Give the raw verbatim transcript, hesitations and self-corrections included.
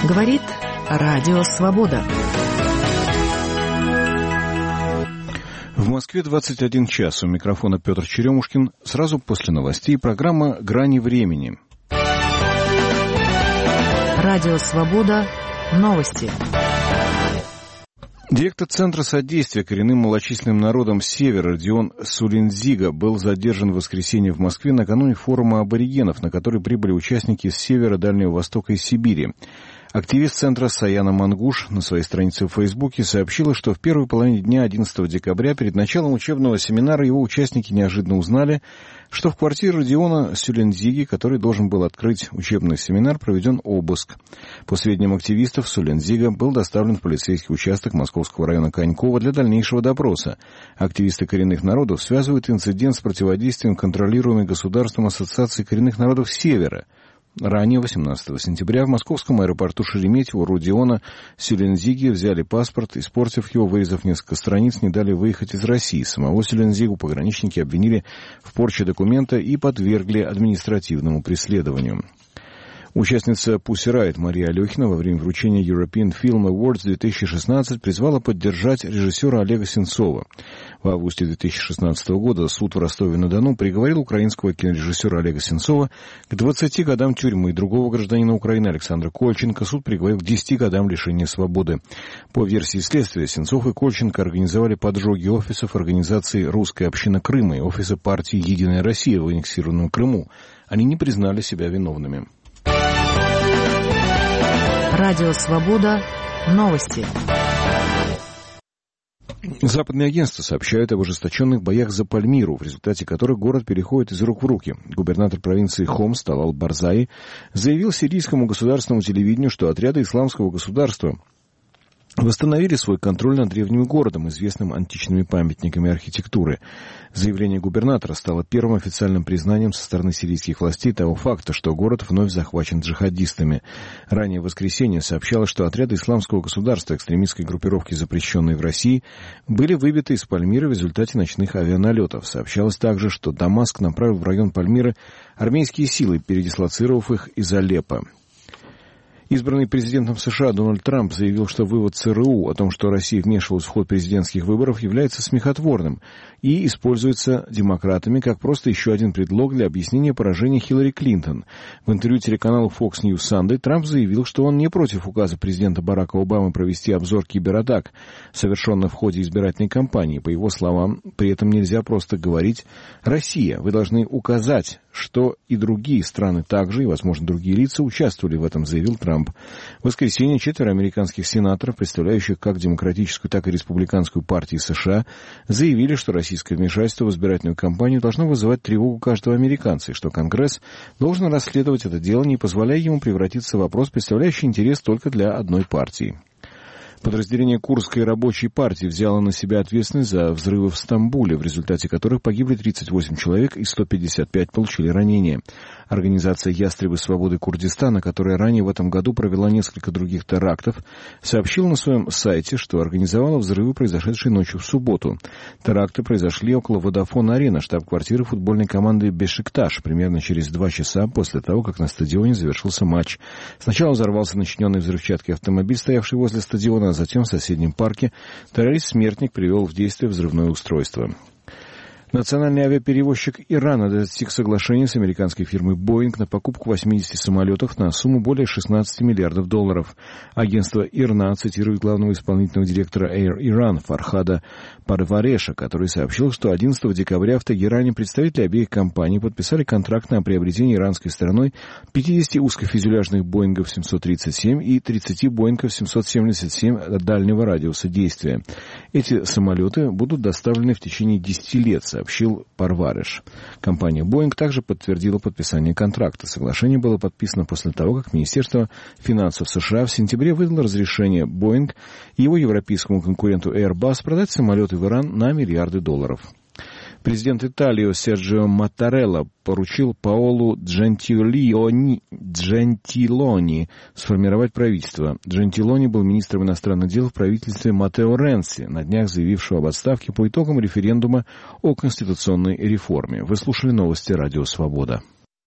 Говорит Радио Свобода. В Москве двадцать один час. У микрофона Петр Черемушкин. Сразу после новостей программа «Грани времени». Радио Свобода. Новости. Директор Центра содействия коренным малочисленным народам Севера Родион Сулендзига был задержан в воскресенье в Москве накануне форума аборигенов, на который прибыли участники с Севера, Дальнего Востока и Сибири. Активист Центра Саяна Мангуш на своей странице в Фейсбуке сообщила, что в первой половине дня одиннадцатого декабря перед началом учебного семинара его участники неожиданно узнали, что в квартире Родиона Сулендзиги, который должен был открыть учебный семинар, проведен обыск. По сведениям активистов, Сулендзига был доставлен в полицейский участок Московского района Конькова для дальнейшего допроса. Активисты коренных народов связывают инцидент с противодействием контролируемой государством Ассоциации коренных народов Севера. Ранее, восемнадцатого сентября, в московском аэропорту Шереметьево у Родиона Сулендзиги взяли паспорт, испортив его, вырезав несколько страниц, не дали выехать из России. Самого Сулендзигу пограничники обвинили в порче документа и подвергли административному преследованию. Участница Pussy Riot Мария Алехина во время вручения European Film Awards две тысячи шестнадцать призвала поддержать режиссера Олега Сенцова. В августе две тысячи шестнадцатого года суд в Ростове-на-Дону приговорил украинского кинорежиссера Олега Сенцова к двадцати годам тюрьмы. Другого гражданина Украины Александра Кольченко суд приговорил к десяти годам лишения свободы. По версии следствия, Сенцов и Кольченко организовали поджоги офисов организации «Русская община Крыма» и офиса партии «Единая Россия» в аннексированном Крыму. Они не признали себя виновными. Радио Свобода. Новости. Западные агентства сообщают об ожесточенных боях за Пальмиру, в результате которых город переходит из рук в руки. Губернатор провинции Хомс Талал Барзаи заявил сирийскому государственному телевидению, что отряды исламского государства восстановили свой контроль над древним городом, известным античными памятниками архитектуры. Заявление губернатора стало первым официальным признанием со стороны сирийских властей того факта, что город вновь захвачен джихадистами. Ранее в воскресенье сообщалось, что отряды исламского государства, экстремистской группировки, запрещенной в России, были выбиты из Пальмиры в результате ночных авианалетов. Сообщалось также, что Дамаск направил в район Пальмиры армейские силы, передислоцировав их из Алеппо. Избранный президентом США Дональд Трамп заявил, что вывод ЦРУ о том, что Россия вмешивалась в ход президентских выборов, является смехотворным и используется демократами как просто еще один предлог для объяснения поражения Хиллари Клинтон. В интервью телеканалу Fox News Sunday Трамп заявил, что он не против указа президента Барака Обамы провести обзор кибератак, совершенных в ходе избирательной кампании. По его словам, при этом нельзя просто говорить «Россия, вы должны указать», что и другие страны также, и, возможно, другие лица участвовали в этом, заявил Трамп. В воскресенье четверо американских сенаторов, представляющих как демократическую, так и республиканскую партии США, заявили, что российское вмешательство в избирательную кампанию должно вызывать тревогу каждого американца, и что Конгресс должен расследовать это дело, не позволяя ему превратиться в вопрос, представляющий интерес только для одной партии. Подразделение Курдской рабочей партии взяло на себя ответственность за взрывы в Стамбуле, в результате которых погибли тридцать восемь человек и сто пятьдесят пять получили ранения. Организация «Ястребы свободы Курдистана», которая ранее в этом году провела несколько других терактов, сообщила на своем сайте, что организовала взрывы, произошедшие ночью в субботу. Теракты произошли около Водафон-арена, штаб-квартиры футбольной команды «Бешикташ», примерно через два часа после того, как на стадионе завершился матч. Сначала взорвался начиненный взрывчаткой автомобиль, стоявший возле стадиона, а затем в соседнем парке террорист-смертник привел в действие взрывное устройство. Национальный авиаперевозчик Ирана достиг соглашения с американской фирмой Boeing на покупку восьмидесяти самолетов на сумму более шестнадцати миллиардов долларов. Агентство ИРНА цитирует главного исполнительного директора Air Iran Фархада Парвареша, который сообщил, что одиннадцатого декабря в Тегеране представители обеих компаний подписали контракт на приобретение иранской стороной пятидесяти узкофюзеляжных Боингов семьсот тридцать семь и тридцати Боингов семьсот семьдесят семь дальнего радиуса действия. Эти самолеты будут доставлены в течение десяти лет, сообщил Парвареш. Компания Boeing также подтвердила подписание контракта. Соглашение было подписано после того, как Министерство финансов США в сентябре выдало разрешение Boeing и его европейскому конкуренту Airbus продать самолеты в Иран на миллиарды долларов. Президент Италии Серджио Маттарелла поручил Паолу Джентилони, Джентилони сформировать правительство. Джентилони был министром иностранных дел в правительстве Маттео Ренци, на днях заявившего об отставке по итогам референдума о конституционной реформе. Вы слушали новости Радио Свобода.